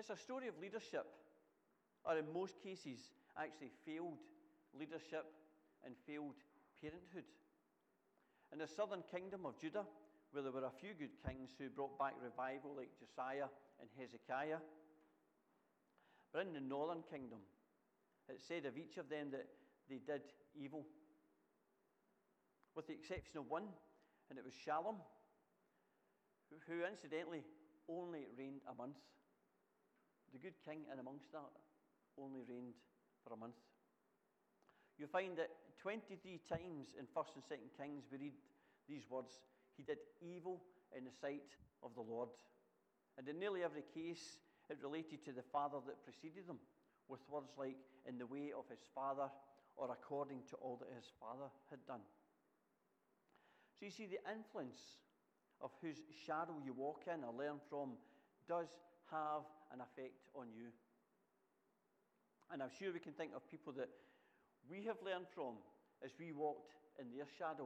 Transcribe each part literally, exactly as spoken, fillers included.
It's a story of leadership, or in most cases, actually failed leadership and failed parenthood. In the southern kingdom of Judah, where there were a few good kings who brought back revival like Josiah and Hezekiah, but in the northern kingdom, it said of each of them that they did evil, with the exception of one, and it was Shallum, who, who incidentally only reigned a month. The good king in amongst that only reigned for a month. You'll find that twenty-three times in First and Second Kings we read these words, he did evil in the sight of the Lord. And in nearly every case, it related to the father that preceded them, with words like, in the way of his father, or according to all that his father had done. So you see, the influence of whose shadow you walk in or learn from does have an effect on you. And I'm sure we can think of people that we have learned from as we walked in their shadow.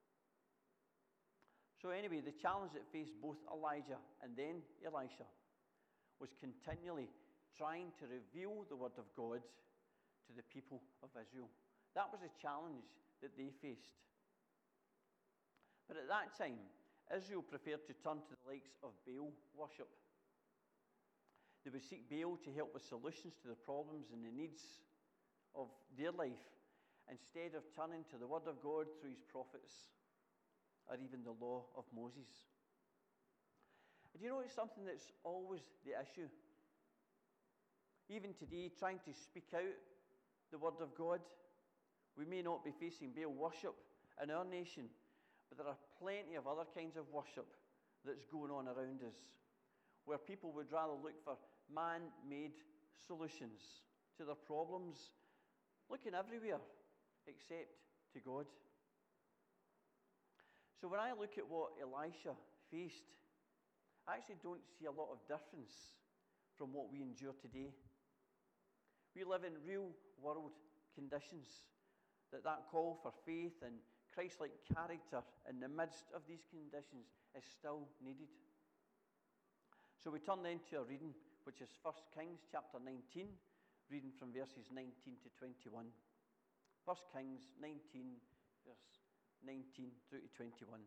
So anyway, the challenge that faced both Elijah and then Elisha was continually trying to reveal the word of God to the people of Israel. That was a challenge that they faced. But at that time, Israel preferred to turn to the likes of Baal worship. They would seek Baal to help with solutions to the problems and the needs of their life, instead of turning to the word of God through his prophets, or even the law of Moses. And you know, it's something that's always the issue. Even today, trying to speak out the word of God, we may not be facing Baal worship in our nation, but there are plenty of other kinds of worship that's going on around us, where people would rather look for man-made solutions to their problems, looking everywhere except to God. So when I look at what Elisha faced, I actually don't see a lot of difference from what we endure today. We live in real-world conditions, that that call for faith and Christ-like character in the midst of these conditions is still needed. So we turn then to our reading, which is First Kings chapter nineteen, reading from verses nineteen to twenty-one. First Kings nineteen, verse nineteen through to twenty-one.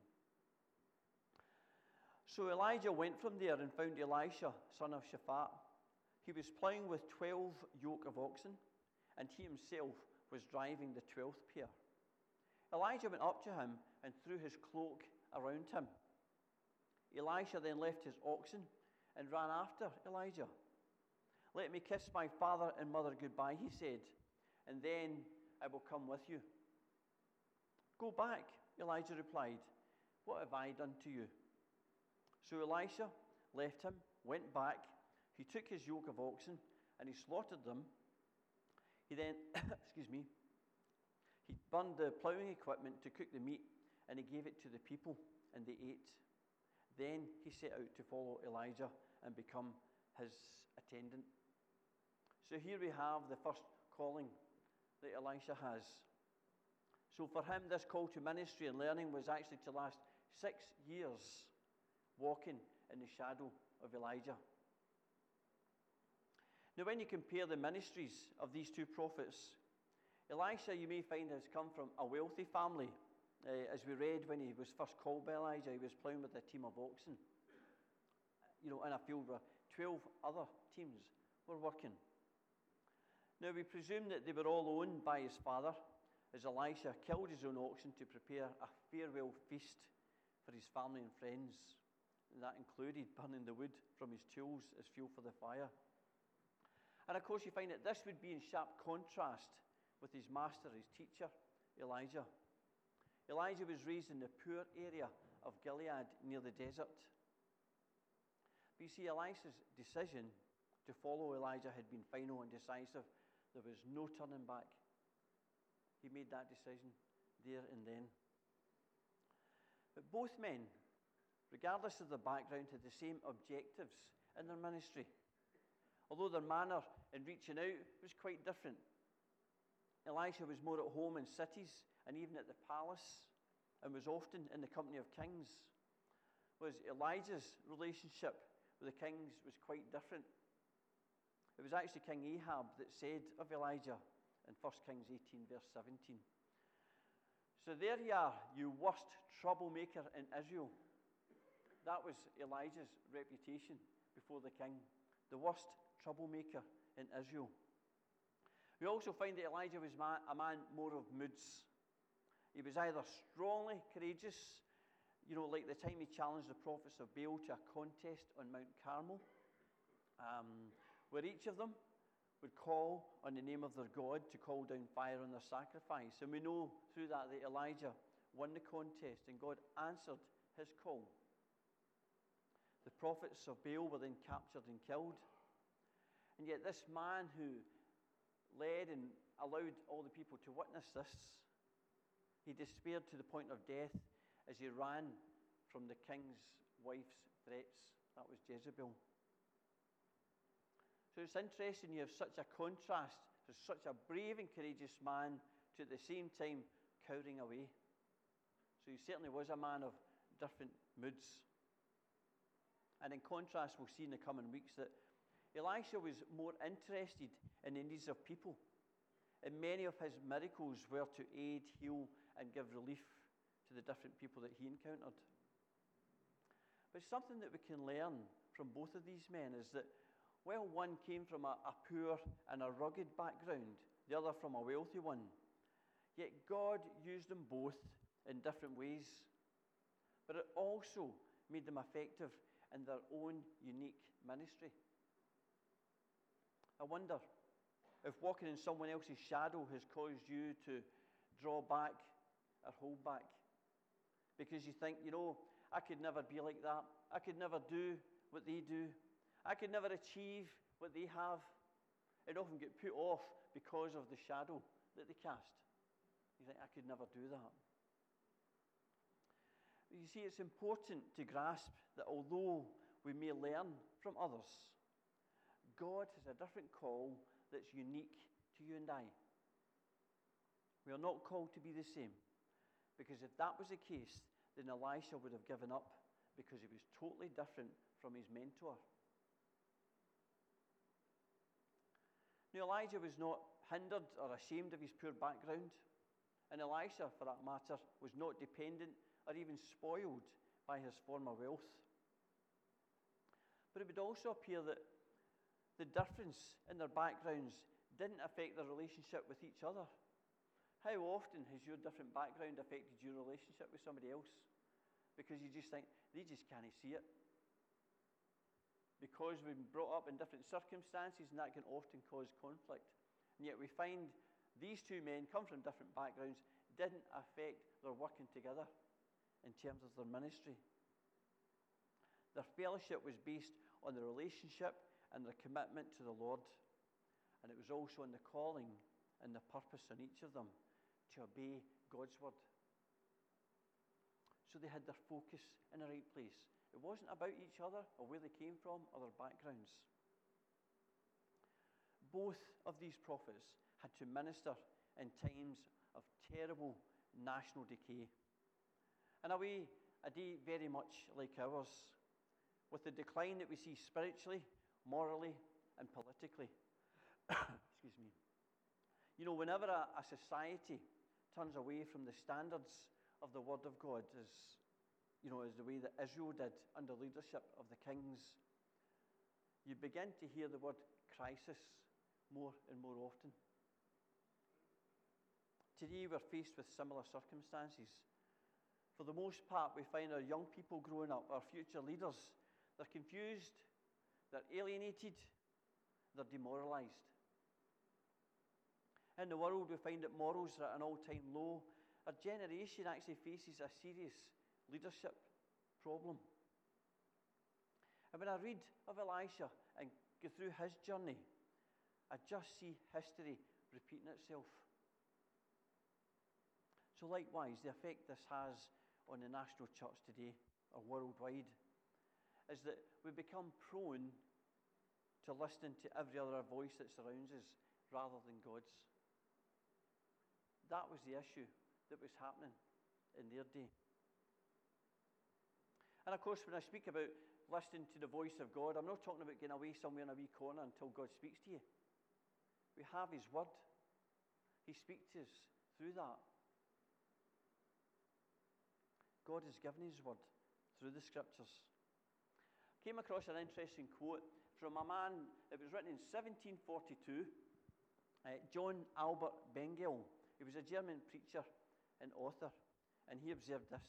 So Elijah went from there and found Elisha, son of Shaphat. He was ploughing with twelve yoke of oxen, and he himself was driving the twelfth pair. Elijah went up to him and threw his cloak around him. Elisha then left his oxen and ran after Elijah. "Let me kiss my father and mother goodbye," he said, "and then I will come with you." "Go back," Elijah replied. "What have I done to you?" So Elisha left him, went back. He took his yoke of oxen and he slaughtered them. He then, excuse me, he burned the ploughing equipment to cook the meat, and he gave it to the people, and they ate. Then he set out to follow Elijah and become his attendant. So here we have the first calling that Elisha has. So for him, this call to ministry and learning was actually to last six years walking in the shadow of Elijah. Now, when you compare the ministries of these two prophets, Elisha, you may find, has come from a wealthy family. Uh, as we read, when he was first called by Elijah, he was ploughing with a team of oxen, you know, in a field where twelve other teams were working. Now, we presume that they were all owned by his father, as Elisha killed his own oxen to prepare a farewell feast for his family and friends. And that included burning the wood from his tools as fuel for the fire. And of course, you find that this would be in sharp contrast with his master, his teacher, Elijah. Elijah was raised in the poor area of Gilead near the desert. But you see, Elisha's decision to follow Elijah had been final and decisive. There was no turning back. He made that decision there and then. But both men, regardless of their background, had the same objectives in their ministry, although their manner in reaching out was quite different. Elisha was more at home in cities and even at the palace, and was often in the company of kings, whereas Elijah's relationship with the kings was quite different. It was actually King Ahab that said of Elijah in First Kings eighteen, verse seventeen. So there you are, you worst troublemaker in Israel. That was Elijah's reputation before the king. The worst troublemaker in Israel. We also find that Elijah was a man more of moods. He was either strongly courageous, you know, like the time he challenged the prophets of Baal to a contest on Mount Carmel, um, where each of them would call on the name of their God to call down fire on their sacrifice. And we know through that that Elijah won the contest and God answered his call. The prophets of Baal were then captured and killed. And yet this man who led and allowed all the people to witness this, he despaired to the point of death as he ran from the king's wife's threats. That was Jezebel. So it's interesting you have such a contrast. There's such a brave and courageous man to at the same time cowering away. So he certainly was a man of different moods. And in contrast, we'll see in the coming weeks that Elisha was more interested in the needs of people. And many of his miracles were to aid, heal, and give relief to the different people that he encountered. But something that we can learn from both of these men is that while one came from a, a poor and a rugged background, the other from a wealthy one, yet God used them both in different ways. But it also made them effective in their own unique ministry. I wonder if walking in someone else's shadow has caused you to draw back or hold back. Because you think, you know, I could never be like that. I could never do what they do. I could never achieve what they have. It often get put off because of the shadow that they cast. You think, I could never do that. But you see, it's important to grasp that although we may learn from others, God has a different call that's unique to you and I. We are not called to be the same. Because if that was the case, then Elisha would have given up because he was totally different from his mentor. Now, Elijah was not hindered or ashamed of his poor background. And Elisha, for that matter, was not dependent or even spoiled by his former wealth. But it would also appear that the difference in their backgrounds didn't affect their relationship with each other. How often has your different background affected your relationship with somebody else? Because you just think, they just can't see it. Because we've been brought up in different circumstances, and that can often cause conflict. And yet we find these two men come from different backgrounds, didn't affect their working together in terms of their ministry. Their fellowship was based on the relationship and their commitment to the Lord. And it was also on the calling and the purpose on each of them to obey God's word. So they had their focus in the right place. It wasn't about each other or where they came from or their backgrounds. Both of these prophets had to minister in times of terrible national decay. In a way, a day very much like ours, with the decline that we see spiritually, morally, and politically. Excuse me. You know, whenever a, a society turns away from the standards of the Word of God, as you know, as the way that Israel did under leadership of the kings, you begin to hear the word crisis more and more often. Today we're faced with similar circumstances. For the most part, we find our young people growing up, our future leaders, they're confused, they're alienated, they're demoralized. In the world, we find that morals are at an all-time low. Our generation actually faces a serious leadership problem. And when I read of Elisha and go through his journey, I just see history repeating itself. So likewise, the effect this has on the national church today, or worldwide, is that we become prone to listening to every other voice that surrounds us rather than God's. That was the issue that was happening in their day. And of course, when I speak about listening to the voice of God. I'm not talking about getting away somewhere in a wee corner until God speaks to you. We have his word. He speaks to us through that. God has given his word through the scriptures. Came across an interesting quote from a man, it was written in seventeen forty-two, uh, John Albert Bengel. He was a German preacher and author, and he observed this.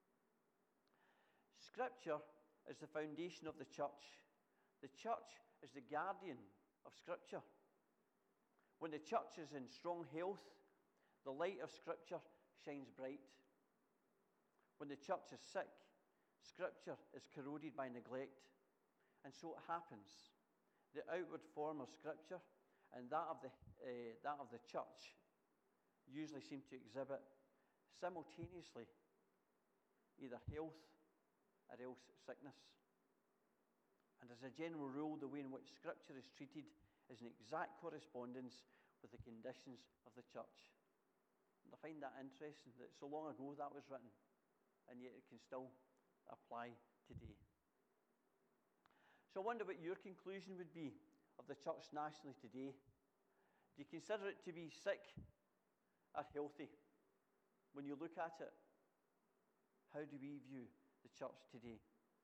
Scripture is the foundation of the church. The church is the guardian of Scripture. When the church is in strong health, the light of Scripture shines bright. When the church is sick, Scripture is corroded by neglect. And so it happens. The outward form of Scripture and that of the, uh, that of the church usually seem to exhibit simultaneously either health or else sickness. And as a general rule, the way in which Scripture is treated is in exact correspondence with the conditions of the church. And I find that interesting that so long ago that was written, and yet it can still apply today. So I wonder what your conclusion would be of the church nationally today. Do you consider it to be sick or healthy? When you look at it, how do we view the church today?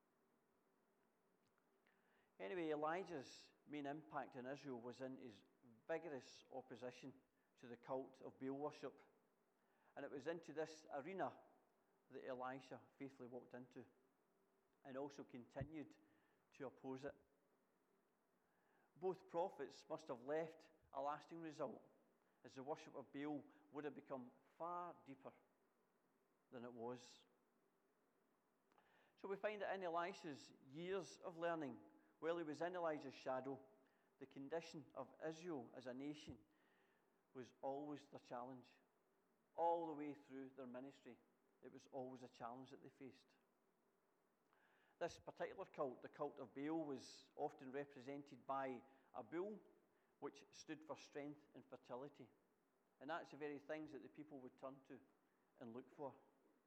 Anyway, Elijah's main impact in Israel was in his vigorous opposition to the cult of Baal worship. And it was into this arena that Elisha faithfully walked into and also continued to oppose it. Both prophets must have left a lasting result, as the worship of Baal would have become far deeper than it was. So we find that in Elisha's years of learning, while he was in Elijah's shadow, the condition of Israel as a nation was always the challenge. All the way through their ministry, it was always a challenge that they faced. This particular cult, the cult of Baal, was often represented by a bull, which stood for strength and fertility. And that's the very things that the people would turn to and look for.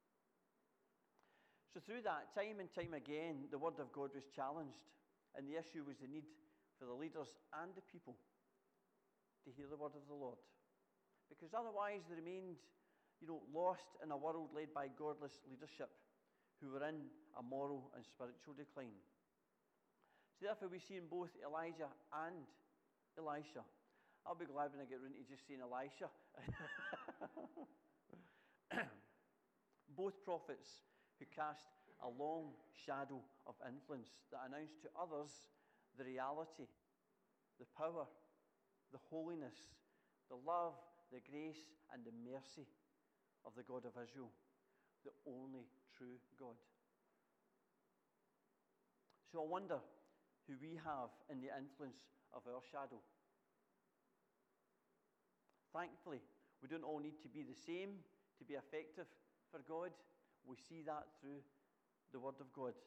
So through that, time and time again, the word of God was challenged. And the issue was the need for the leaders and the people to hear the word of the Lord. Because otherwise they remained, you know, lost in a world led by godless leadership who were in a moral and spiritual decline. So therefore we see in both Elijah and Elisha. I'll be glad when I get around to just saying Elisha. Both prophets who cast a long shadow of influence that announced to others the reality, the power, the holiness, the love, the grace, and the mercy of the God of Israel, the only true God. So I wonder who we have in the influence of our shadow. Thankfully, we don't all need to be the same to be effective for God. We see that through the Word of God.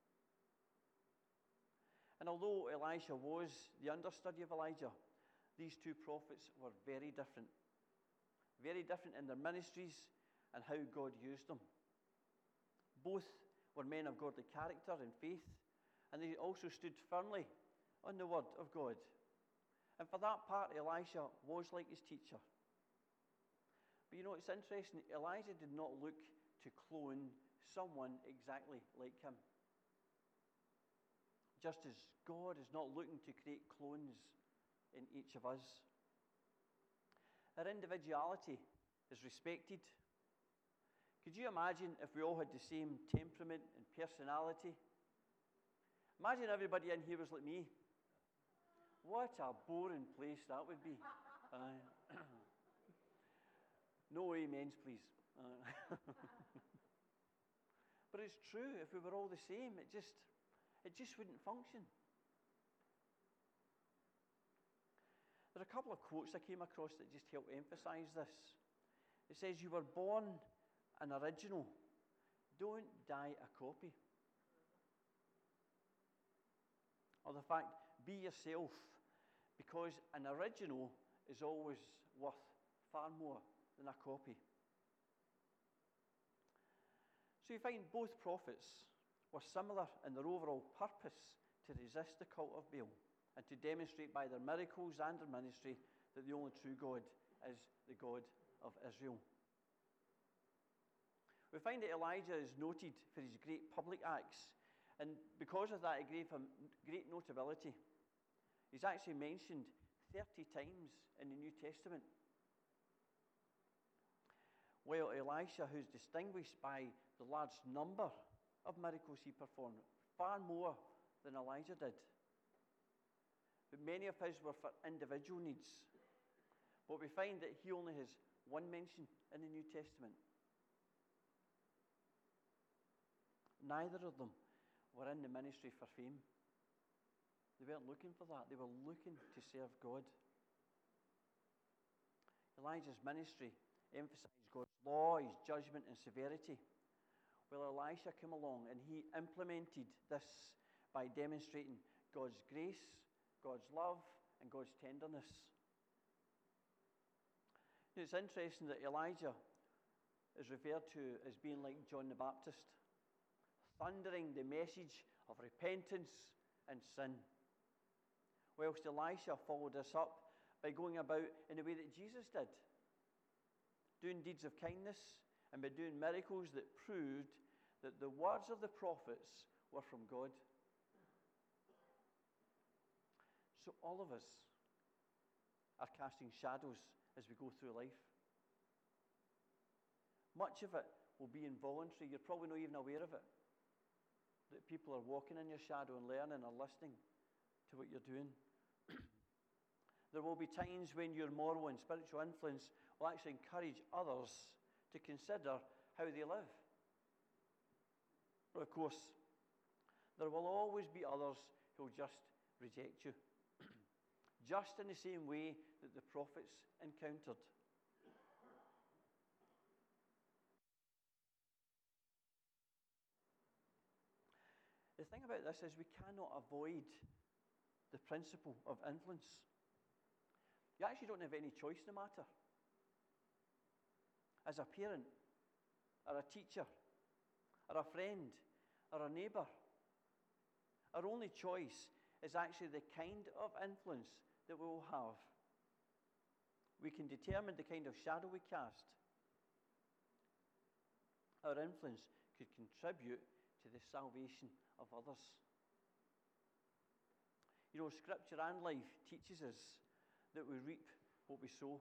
And although Elisha was the understudy of Elijah, these two prophets were very different. Very different in their ministries and how God used them. Both were men of godly character and faith, and they also stood firmly on the Word of God. And for that part, Elisha was like his teacher. But you know, it's interesting, Elijah did not look to clone someone exactly like him. Just as God is not looking to create clones in each of us. Our individuality is respected. Could you imagine if we all had the same temperament and personality? Imagine everybody in here was like me. What a boring place that would be. Uh, no amens, please. Uh, but it's true, if we were all the same, it just, it just wouldn't function. There are a couple of quotes I came across that just help emphasize this. It says, "You were born an original. Don't die a copy." Or the fact, "Be yourself, because an original is always worth far more than a copy." So you find both prophets were similar in their overall purpose to resist the cult of Baal and to demonstrate by their miracles and their ministry that the only true God is the God of Israel. We find that Elijah is noted for his great public acts, and because of that, it gave him great notability. He's actually mentioned thirty times in the New Testament. While Elisha, who's distinguished by the large number of miracles he performed, far more than Elijah did. But many of his were for individual needs. But we find that he only has one mention in the New Testament. Neither of them were in the ministry for fame. They weren't looking for that. They were looking to serve God. Elijah's ministry emphasized God's law, his judgment and severity. Well, Elisha came along and he implemented this by demonstrating God's grace, God's love, and God's tenderness. It's interesting that Elijah is referred to as being like John the Baptist, thundering the message of repentance and sin. Whilst Elisha followed this up by going about in the way that Jesus did, doing deeds of kindness and by doing miracles that proved that the words of the prophets were from God. So all of us are casting shadows as we go through life. Much of it will be involuntary. You're probably not even aware of it. That people are walking in your shadow and learning or listening to what you're doing. There will be times when your moral and spiritual influence will actually encourage others to consider how they live. But of course, there will always be others who will just reject you. Just in the same way that the prophets encountered. The thing about this is we cannot avoid the principle of influence. You actually don't have any choice in the matter. As a parent, or a teacher, or a friend, or a neighbour, our only choice is actually the kind of influence that we will have. We can determine the kind of shadow we cast. Our influence could contribute to the salvation of others. You know, Scripture and life teaches us that we reap what we sow.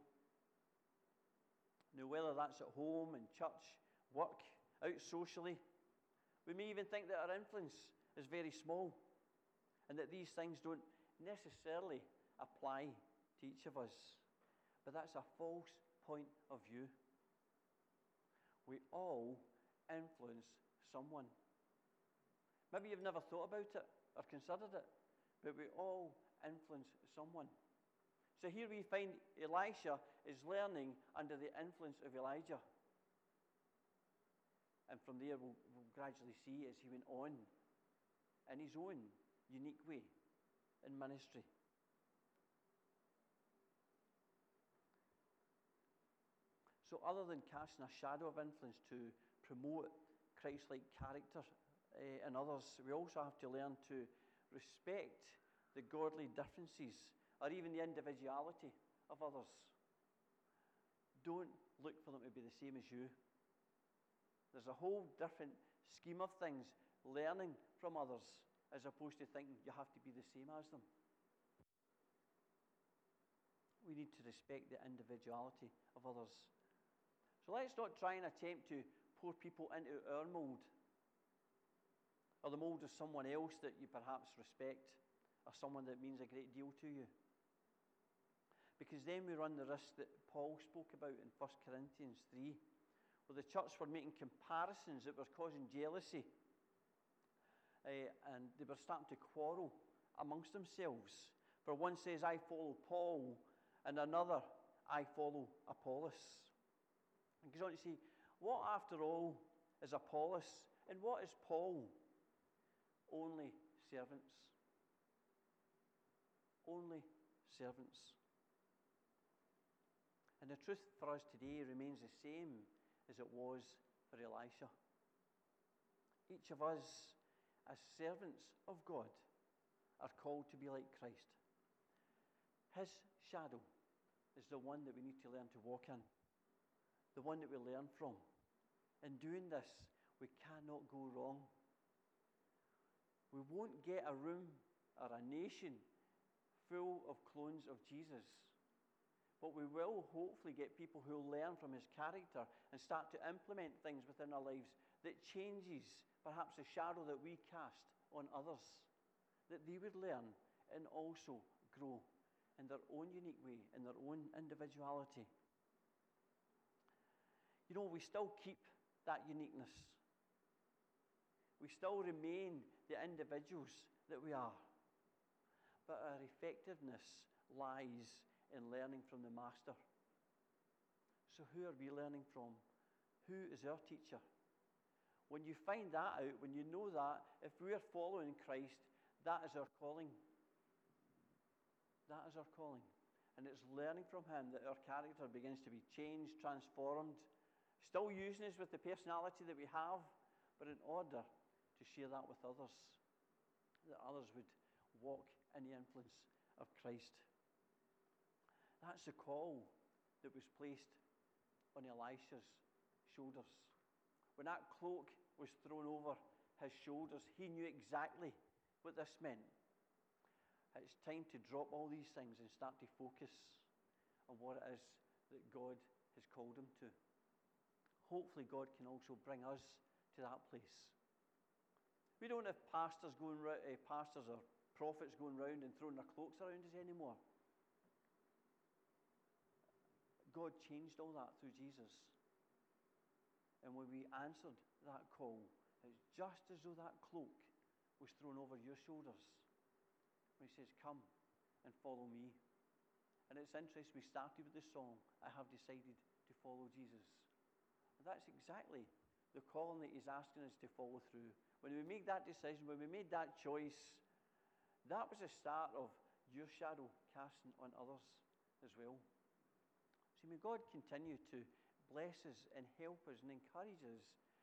Now, whether that's at home, in church, work, out socially, we may even think that our influence is very small and that these things don't necessarily apply to each of us. But that's a false point of view. We all influence someone. Maybe you've never thought about it or considered it, but we all influence someone. So here we find Elisha is learning under the influence of Elijah. And from there we'll, we'll gradually see as he went on in his own unique way in ministry. So other than casting a shadow of influence to promote Christ-like character uh, in others, we also have to learn to respect the godly differences or even the individuality of others. Don't look for them to be the same as you. There's a whole different scheme of things, learning from others as opposed to thinking you have to be the same as them. We need to respect the individuality of others. So let's not try and attempt to pour people into our mould or the mould of someone else that you perhaps respect or someone that means a great deal to you. Because then we run the risk that Paul spoke about in First Corinthians three, where the church were making comparisons that were causing jealousy. Uh, and they were starting to quarrel amongst themselves. For one says, I follow Paul, and another, I follow Apollos. And goes on to say, what after all is Apollos, and what is Paul? Only servants. Only servants. And the truth for us today remains the same as it was for Elisha. Each of us as servants of God, are called to be like Christ. His shadow is the one that we need to learn to walk in, the one that we learn from. In doing this, we cannot go wrong. We won't get a room or a nation full of clones of Jesus, but we will hopefully get people who will learn from his character and start to implement things within our lives that changes perhaps the shadow that we cast on others, that they would learn and also grow in their own unique way, in their own individuality. You know, we still keep that uniqueness. We still remain the individuals that we are. But our effectiveness lies in learning from the Master. So who are we learning from? Who is our teacher? When you find that out, when you know that, if we are following Christ, that is our calling. That is our calling. And it's learning from him that our character begins to be changed, transformed, still using us with the personality that we have, but in order to share that with others, that others would walk in the influence of Christ. That's the call that was placed on Elisha's shoulders. When that cloak was thrown over his shoulders, he knew exactly what this meant. It's time to drop all these things and start to focus on what it is that God has called him to. Hopefully God can also bring us to that place. We don't have pastors going ra- uh, pastors or prophets going round and throwing their cloaks around us anymore. God changed all that through Jesus. And when we answered that call, it's just as though that cloak was thrown over your shoulders. When he says, come and follow me. And it's interesting, we started with the song, I have decided to follow Jesus. And that's exactly the calling that he's asking us to follow through. When we make that decision, when we made that choice, that was the start of your shadow casting on others as well. So may God continue to bless us and help us and encourage us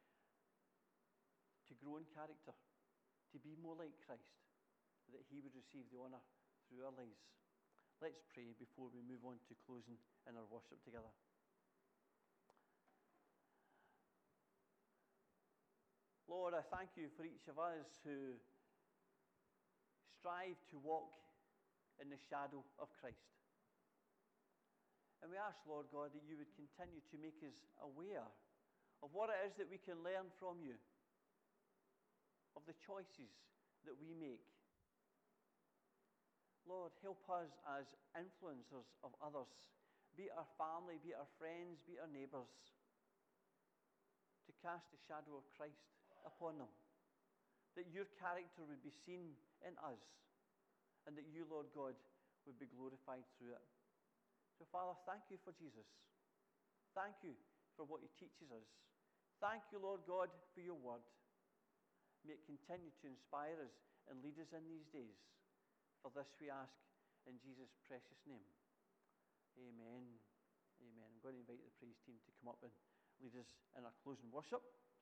to grow in character, to be more like Christ, that he would receive the honour through our lives. Let's pray before we move on to closing in our worship together. Lord, I thank you for each of us who strive to walk in the shadow of Christ. And we ask, Lord God, that you would continue to make us aware of what it is that we can learn from you, of the choices that we make. Lord, help us as influencers of others, be it our family, be it our friends, be it our neighbours, to cast the shadow of Christ upon them, that your character would be seen in us, and that you, Lord God, would be glorified through it. So, Father, thank you for Jesus. Thank you for what he teaches us. Thank you, Lord God, for your word. May it continue to inspire us and lead us in these days. For this we ask in Jesus' precious name. Amen. Amen. I'm going to invite the praise team to come up and lead us in our closing worship.